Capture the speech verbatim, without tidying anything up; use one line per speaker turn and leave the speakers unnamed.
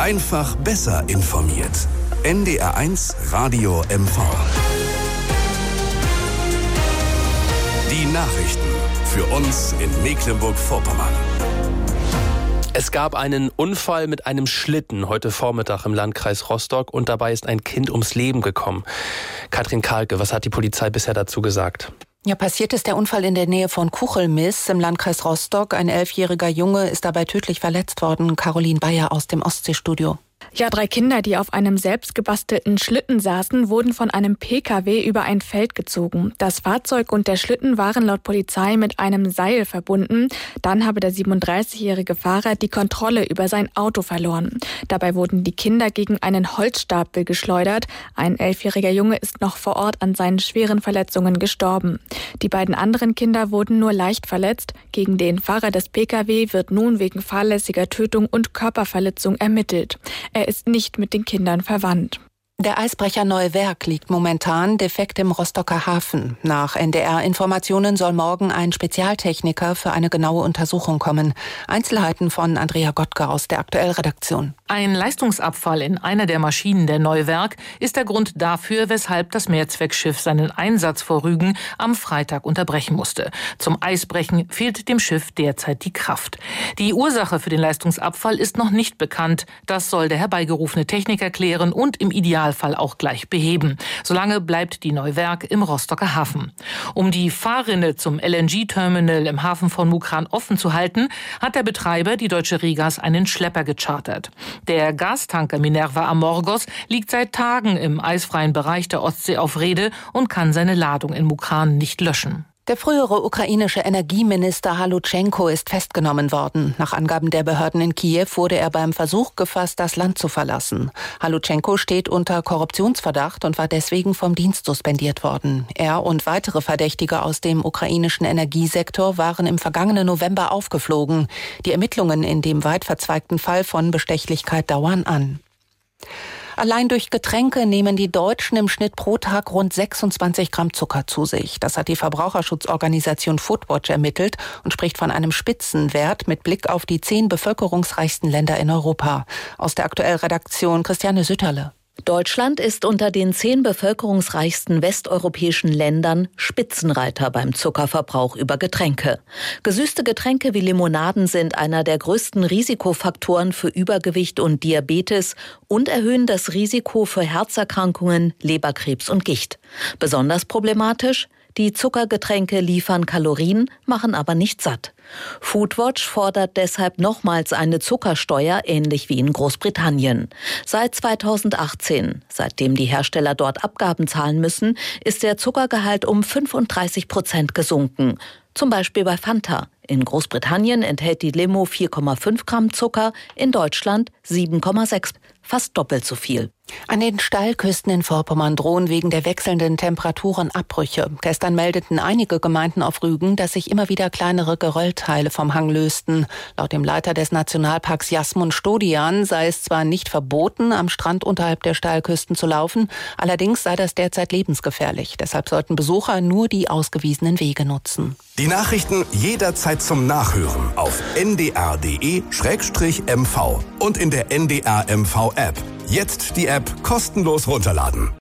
Einfach besser informiert. N D R eins Radio M V. Die Nachrichten für uns in Mecklenburg-Vorpommern.
Es gab einen Unfall mit einem Schlitten heute Vormittag im Landkreis Rostock und dabei ist ein Kind ums Leben gekommen. Katrin Kahlke, was hat die Polizei bisher dazu gesagt?
Ja, passiert ist der Unfall in der Nähe von Kuchelmiss im Landkreis Rostock. Ein elfjähriger Junge ist dabei tödlich verletzt worden. Caroline Bayer aus dem Ostseestudio.
Ja, drei Kinder, die auf einem selbstgebastelten Schlitten saßen, wurden von einem P K W über ein Feld gezogen. Das Fahrzeug und der Schlitten waren laut Polizei mit einem Seil verbunden. Dann habe der siebenunddreißigjährige Fahrer die Kontrolle über sein Auto verloren. Dabei wurden die Kinder gegen einen Holzstapel geschleudert. Ein elfjähriger Junge ist noch vor Ort an seinen schweren Verletzungen gestorben. Die beiden anderen Kinder wurden nur leicht verletzt. Gegen den Fahrer des P K W wird nun wegen fahrlässiger Tötung und Körperverletzung ermittelt. Er ist nicht mit den Kindern verwandt.
Der Eisbrecher Neuwerk liegt momentan defekt im Rostocker Hafen. Nach N D R-Informationen soll morgen ein Spezialtechniker für eine genaue Untersuchung kommen. Einzelheiten von Andrea Gottke aus der Aktuell-Redaktion.
Ein Leistungsabfall in einer der Maschinen der Neuwerk ist der Grund dafür, weshalb das Mehrzweckschiff seinen Einsatz vor Rügen am Freitag unterbrechen musste. Zum Eisbrechen fehlt dem Schiff derzeit die Kraft. Die Ursache für den Leistungsabfall ist noch nicht bekannt. Das soll der herbeigerufene Techniker klären und im Idealfall auch gleich beheben. Solange bleibt die Neuwerk im Rostocker Hafen. Um die Fahrrinne zum L N G-Terminal im Hafen von Mukran offen zu halten, hat der Betreiber, die Deutsche Regas, einen Schlepper gechartert. Der Gastanker Minerva Amorgos liegt seit Tagen im eisfreien Bereich der Ostsee auf Rede und kann seine Ladung in Mukran nicht löschen.
Der frühere ukrainische Energieminister Halutschenko ist festgenommen worden. Nach Angaben der Behörden in Kiew wurde er beim Versuch gefasst, das Land zu verlassen. Halutschenko steht unter Korruptionsverdacht und war deswegen vom Dienst suspendiert worden. Er und weitere Verdächtige aus dem ukrainischen Energiesektor waren im vergangenen November aufgeflogen. Die Ermittlungen in dem weit verzweigten Fall von Bestechlichkeit dauern an. Allein durch Getränke nehmen die Deutschen im Schnitt pro Tag rund sechsundzwanzig Gramm Zucker zu sich. Das hat die Verbraucherschutzorganisation Foodwatch ermittelt und spricht von einem Spitzenwert mit Blick auf die zehn bevölkerungsreichsten Länder in Europa. Aus der Aktuell-Redaktion Christiane Sütterle.
Deutschland ist unter den zehn bevölkerungsreichsten westeuropäischen Ländern Spitzenreiter beim Zuckerverbrauch über Getränke. Gesüßte Getränke wie Limonaden sind einer der größten Risikofaktoren für Übergewicht und Diabetes und erhöhen das Risiko für Herzerkrankungen, Leberkrebs und Gicht. Besonders problematisch: die Zuckergetränke liefern Kalorien, machen aber nicht satt. Foodwatch fordert deshalb nochmals eine Zuckersteuer, ähnlich wie in Großbritannien. Seit zweitausendachtzehn, seitdem die Hersteller dort Abgaben zahlen müssen, ist der Zuckergehalt um fünfunddreißig Prozent gesunken. Zum Beispiel bei Fanta. In Großbritannien enthält die Limo vier Komma fünf Gramm Zucker, in Deutschland sieben Komma sechs, fast doppelt so viel.
An den Steilküsten in Vorpommern drohen wegen der wechselnden Temperaturen Abbrüche. Gestern meldeten einige Gemeinden auf Rügen, dass sich immer wieder kleinere Geröllteile vom Hang lösten. Laut dem Leiter des Nationalparks Jasmun Stodian sei es zwar nicht verboten, am Strand unterhalb der Steilküsten zu laufen, allerdings sei das derzeit lebensgefährlich. Deshalb sollten Besucher nur die ausgewiesenen Wege nutzen.
Die Nachrichten jederzeit zum Nachhören auf n d r punkt d e slash m v und in der N D R M V App. Jetzt die App kostenlos runterladen.